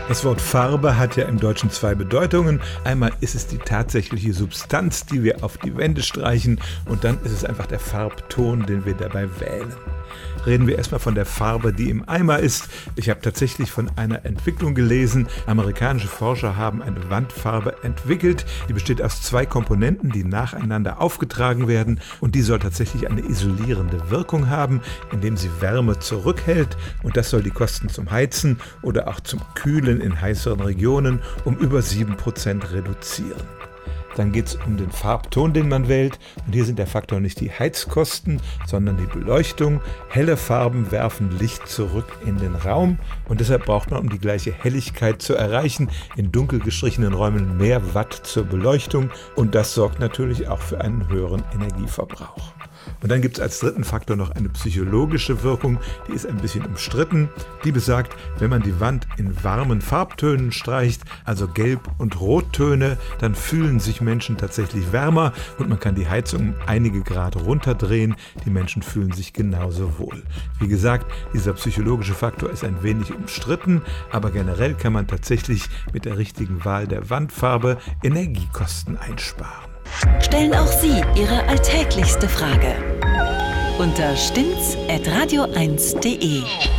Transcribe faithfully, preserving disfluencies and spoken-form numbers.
Das Wort Farbe hat ja im Deutschen zwei Bedeutungen. Einmal ist es die tatsächliche Substanz, die wir auf die Wände streichen, und dann ist es einfach der Farbton, den wir dabei wählen. Reden wir erstmal von der Farbe, die im Eimer ist. Ich habe tatsächlich von einer Entwicklung gelesen. Amerikanische Forscher haben eine Wandfarbe entwickelt. Die besteht aus zwei Komponenten, die nacheinander aufgetragen werden, und die soll tatsächlich eine isolierende Wirkung haben, indem sie Wärme zurückhält, und das soll die Kosten zum Heizen oder auch zum Kühlen in heißeren Regionen um über sieben Prozent reduzieren. Dann geht es um den Farbton, den man wählt. Und hier sind der Faktor nicht die Heizkosten, sondern die Beleuchtung. Helle Farben werfen Licht zurück in den Raum. Und deshalb braucht man, um die gleiche Helligkeit zu erreichen, in dunkel gestrichenen Räumen mehr Watt zur Beleuchtung. Und das sorgt natürlich auch für einen höheren Energieverbrauch. Und dann gibt es als dritten Faktor noch eine psychologische Wirkung, die ist ein bisschen umstritten. Die besagt, wenn man die Wand in warmen Farbtönen streicht, also Gelb- und Rottöne, dann fühlen sich Menschen tatsächlich wärmer und man kann die Heizung um einige Grad runterdrehen. Die Menschen fühlen sich genauso wohl. Wie gesagt, dieser psychologische Faktor ist ein wenig umstritten, aber generell kann man tatsächlich mit der richtigen Wahl der Wandfarbe Energiekosten einsparen. Stellen auch Sie Ihre alltäglichste Frage unter stimmt's at radio eins punkt de.